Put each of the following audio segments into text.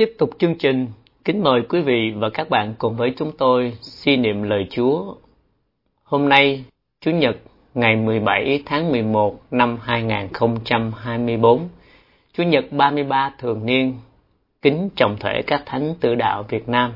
Tiếp tục chương trình, kính mời quý vị và các bạn cùng với chúng tôi suy niệm lời Chúa. Hôm nay, Chủ nhật, ngày 17 tháng 11 năm 2024, Chủ nhật 33 thường niên, kính trọng thể các thánh tử đạo Việt Nam.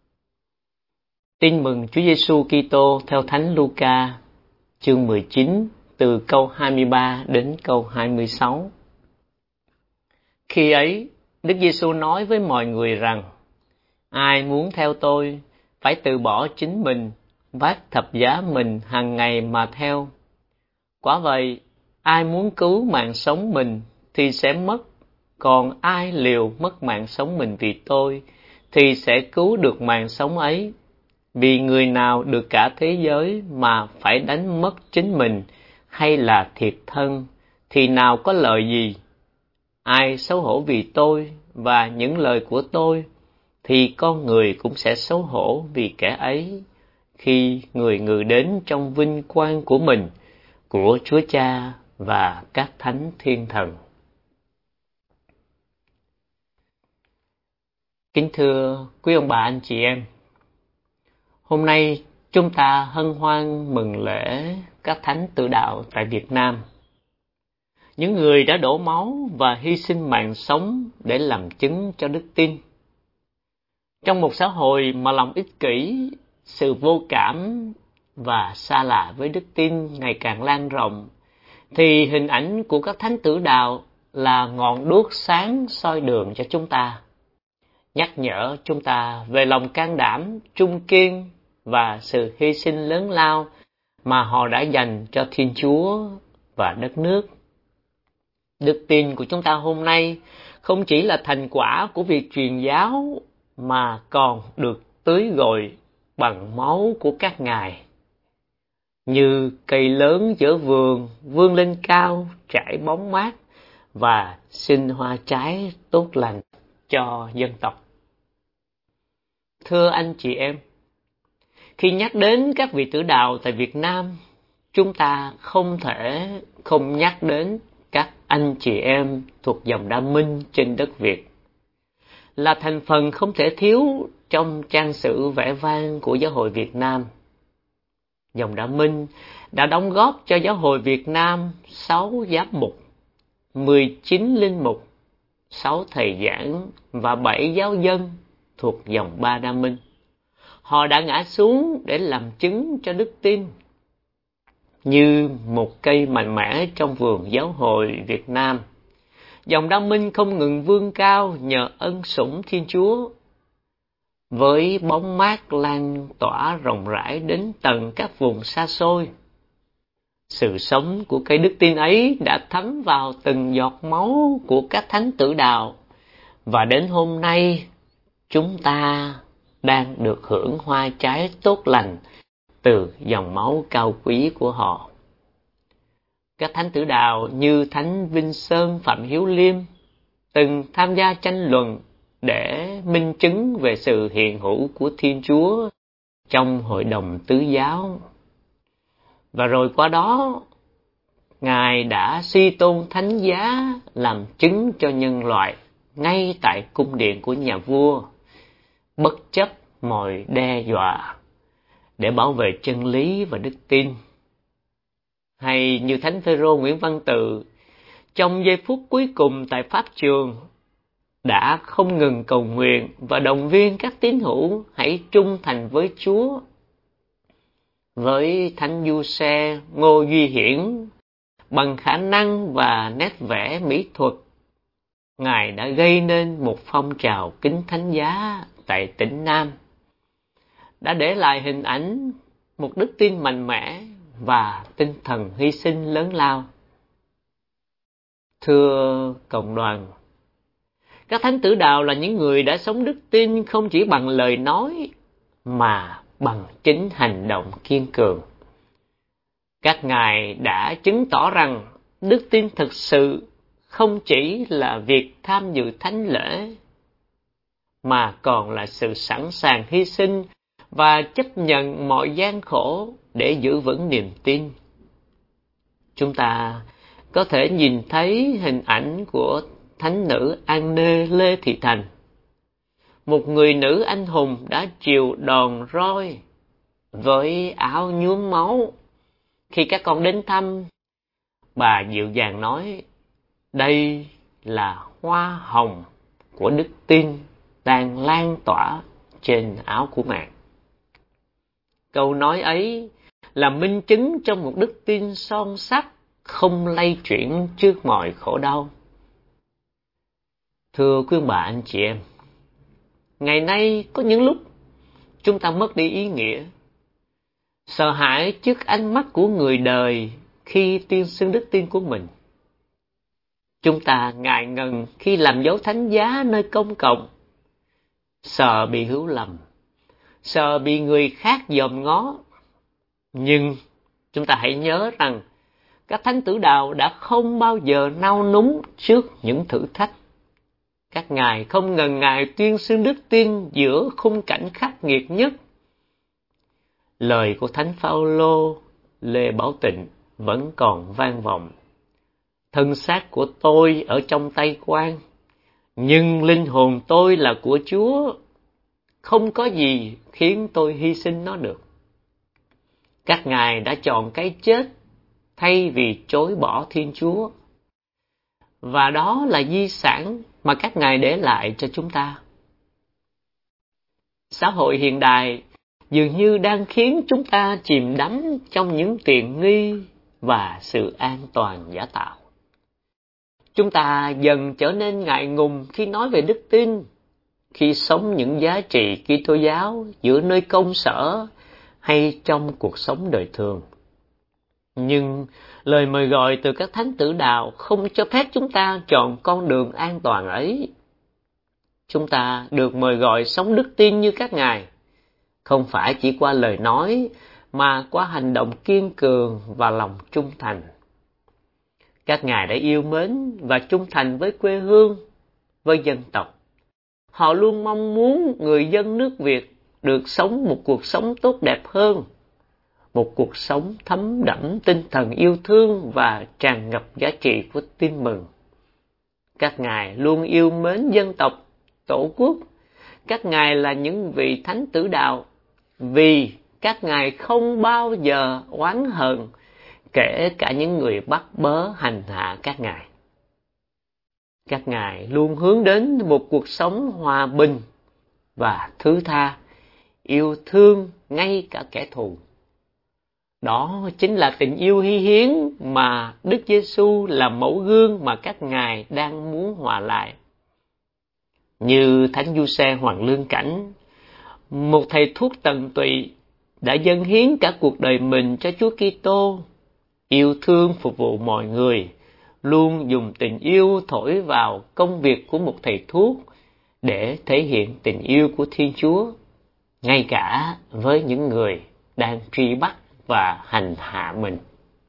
Tin mừng Chúa Giêsu Kitô theo Thánh Luca, chương 19, từ câu 23 đến câu 26. Khi ấy, Đức Giêsu nói với mọi người rằng: ai muốn theo tôi phải từ bỏ chính mình, vác thập giá mình hàng ngày mà theo. Quả vậy, ai muốn cứu mạng sống mình thì sẽ mất, còn ai liều mất mạng sống mình vì tôi thì sẽ cứu được mạng sống ấy. Vì người nào được cả thế giới mà phải đánh mất chính mình hay là thiệt thân thì nào có lợi gì? Ai xấu hổ vì tôi và những lời của tôi thì con người cũng sẽ xấu hổ vì kẻ ấy khi người ngự đến trong vinh quang của mình, của Chúa Cha và các thánh thiên thần. Kính thưa quý ông bà anh chị em, hôm nay chúng ta hân hoan mừng lễ các thánh tử đạo tại Việt Nam, những người đã đổ máu và hy sinh mạng sống để làm chứng cho đức tin. Trong một xã hội mà lòng ích kỷ, sự vô cảm và xa lạ với đức tin ngày càng lan rộng, thì hình ảnh của các thánh tử đạo là ngọn đuốc sáng soi đường cho chúng ta, nhắc nhở chúng ta về lòng can đảm, trung kiên và sự hy sinh lớn lao mà họ đã dành cho Thiên Chúa và đất nước. Đức tin của chúng ta hôm nay không chỉ là thành quả của việc truyền giáo mà còn được tưới gội bằng máu của các ngài. Như cây lớn giữa vườn vươn lên cao, trải bóng mát và sinh hoa trái tốt lành cho dân tộc. Thưa anh chị em, khi nhắc đến các vị tử đạo tại Việt Nam, chúng ta không thể không nhắc đến các anh chị em thuộc dòng Đa Minh trên đất Việt, là thành phần không thể thiếu trong trang sử vẻ vang của giáo hội Việt Nam. Dòng Đa Minh đã đóng góp cho giáo hội Việt Nam 6 giám mục, 19 linh mục, 6 thầy giảng và 7 giáo dân thuộc dòng Ba Đa Minh. Họ đã ngã xuống để làm chứng cho đức tin. Như một cây mạnh mẽ trong vườn giáo hội Việt Nam, dòng Đa Minh không ngừng vươn cao nhờ ân sủng Thiên Chúa, với bóng mát lan tỏa rộng rãi đến tận các vùng xa xôi. Sự sống của cây đức tin ấy đã thấm vào từng giọt máu của các thánh tử đạo, và đến hôm nay chúng ta đang được hưởng hoa trái tốt lành từ dòng máu cao quý của họ. Các thánh tử đạo như Thánh Vinh Sơn Phạm Hiếu Liêm từng tham gia tranh luận để minh chứng về sự hiện hữu của Thiên Chúa trong hội đồng tứ giáo. Và rồi qua đó, Ngài đã suy tôn thánh giá làm chứng cho nhân loại ngay tại cung điện của nhà vua, bất chấp mọi đe dọa để bảo vệ chân lý và đức tin. Hay như Thánh Phêrô Nguyễn Văn Tự, trong giây phút cuối cùng tại pháp trường, đã không ngừng cầu nguyện và động viên các tín hữu hãy trung thành với Chúa. Với Thánh Giuse Ngô Duy Hiển, bằng khả năng và nét vẽ mỹ thuật, Ngài đã gây nên một phong trào kính thánh giá tại tỉnh Nam, đã để lại hình ảnh một đức tin mạnh mẽ và tinh thần hy sinh lớn lao. Thưa cộng đoàn, các thánh tử đạo là những người đã sống đức tin không chỉ bằng lời nói mà bằng chính hành động kiên cường. Các ngài đã chứng tỏ rằng đức tin thực sự không chỉ là việc tham dự thánh lễ, mà còn là sự sẵn sàng hy sinh và chấp nhận mọi gian khổ để giữ vững niềm tin. Chúng ta có thể nhìn thấy hình ảnh của thánh nữ An Nê Lê Thị Thành, một người nữ anh hùng đã chịu đòn roi với áo nhuốm máu. Khi các con đến thăm, bà dịu dàng nói, đây là hoa hồng của đức tin đang lan tỏa trên áo của mẹ. Câu nói ấy là minh chứng trong một đức tin son sắt, không lay chuyển trước mọi khổ đau. Thưa quý bà anh chị em, ngày nay có những lúc chúng ta mất đi ý nghĩa, sợ hãi trước ánh mắt của người đời khi tuyên xưng đức tin của mình. Chúng ta ngại ngần khi làm dấu thánh giá nơi công cộng, sợ bị hiểu lầm, sợ bị người khác dòm ngó. Nhưng chúng ta hãy nhớ rằng các thánh tử đạo đã không bao giờ nao núng trước những thử thách. Các ngài không ngần ngại tuyên xưng đức tin giữa khung cảnh khắc nghiệt nhất. Lời của Thánh Phaolô Lê Bảo Tịnh vẫn còn vang vọng. Thân xác của tôi ở trong tay quan, nhưng linh hồn tôi là của Chúa. Không có gì khiến tôi hy sinh nó được. Các ngài đã chọn cái chết thay vì chối bỏ Thiên Chúa. Và đó là di sản mà các ngài để lại cho chúng ta. Xã hội hiện đại dường như đang khiến chúng ta chìm đắm trong những tiện nghi và sự an toàn giả tạo. Chúng ta dần trở nên ngại ngùng khi nói về đức tin, khi sống những giá trị Kitô giáo giữa nơi công sở hay trong cuộc sống đời thường. Nhưng lời mời gọi từ các thánh tử đạo không cho phép chúng ta chọn con đường an toàn ấy. Chúng ta được mời gọi sống đức tin như các ngài, không phải chỉ qua lời nói mà qua hành động kiên cường và lòng trung thành. Các ngài đã yêu mến và trung thành với quê hương, với dân tộc. Họ luôn mong muốn người dân nước Việt được sống một cuộc sống tốt đẹp hơn, một cuộc sống thấm đẫm tinh thần yêu thương và tràn ngập giá trị của tin mừng. Các ngài luôn yêu mến dân tộc, tổ quốc. Các ngài là những vị thánh tử đạo, vì các ngài không bao giờ oán hờn, kể cả những người bắt bớ hành hạ các ngài. Các ngài luôn hướng đến một cuộc sống hòa bình và thứ tha, yêu thương ngay cả kẻ thù. Đó chính là tình yêu hy hiến mà Đức Giêsu là mẫu gương mà các ngài đang muốn hòa lại. Như Thánh Giuse Hoàng Lương Cảnh, một thầy thuốc tận tụy đã dâng hiến cả cuộc đời mình cho Chúa Kitô, yêu thương phục vụ mọi người, luôn dùng tình yêu thổi vào công việc của một thầy thuốc để thể hiện tình yêu của Thiên Chúa, ngay cả với những người đang truy bắt và hành hạ mình.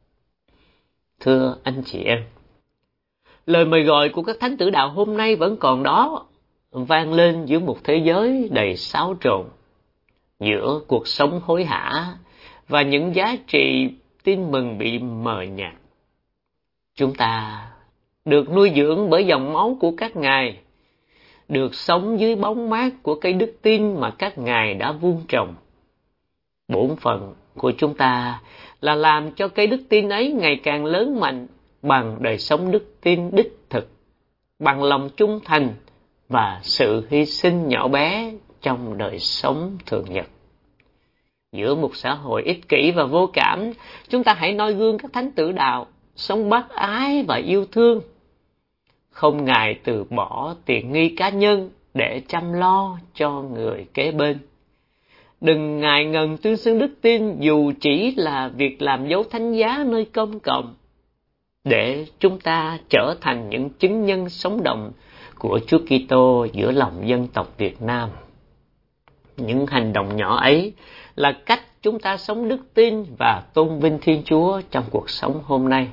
Thưa anh chị em, lời mời gọi của các thánh tử đạo hôm nay vẫn còn đó, vang lên giữa một thế giới đầy xáo trộn, giữa cuộc sống hối hả và những giá trị tin mừng bị mờ nhạt. Chúng ta được nuôi dưỡng bởi dòng máu của các ngài, được sống dưới bóng mát của cây đức tin mà các ngài đã vun trồng. Bổn phận của chúng ta là làm cho cây đức tin ấy ngày càng lớn mạnh bằng đời sống đức tin đích thực, bằng lòng trung thành và sự hy sinh nhỏ bé trong đời sống thường nhật. Giữa một xã hội ích kỷ và vô cảm, chúng ta hãy noi gương các thánh tử đạo, sống bác ái và yêu thương, không ngại từ bỏ tiện nghi cá nhân để chăm lo cho người kế bên. Đừng ngại ngần tuyên xưng đức tin dù chỉ là việc làm dấu thánh giá nơi công cộng, để chúng ta trở thành những chứng nhân sống động của Chúa Kitô giữa lòng dân tộc Việt Nam. Những hành động nhỏ ấy là cách chúng ta sống đức tin và tôn vinh Thiên Chúa trong cuộc sống hôm nay.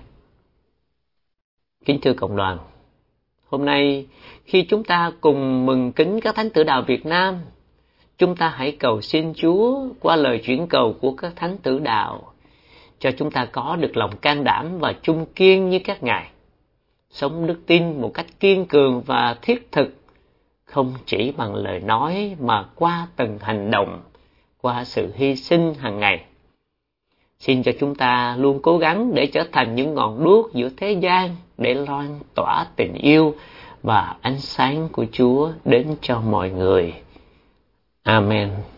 Kính thưa cộng đoàn, hôm nay khi chúng ta cùng mừng kính các thánh tử đạo Việt Nam, chúng ta hãy cầu xin Chúa qua lời chuyển cầu của các thánh tử đạo, cho chúng ta có được lòng can đảm và trung kiên như các ngài, sống đức tin một cách kiên cường và thiết thực, không chỉ bằng lời nói mà qua từng hành động, qua sự hy sinh hàng ngày. Xin cho chúng ta luôn cố gắng để trở thành những ngọn đuốc giữa thế gian, để loan tỏa tình yêu và ánh sáng của Chúa đến cho mọi người. Amen.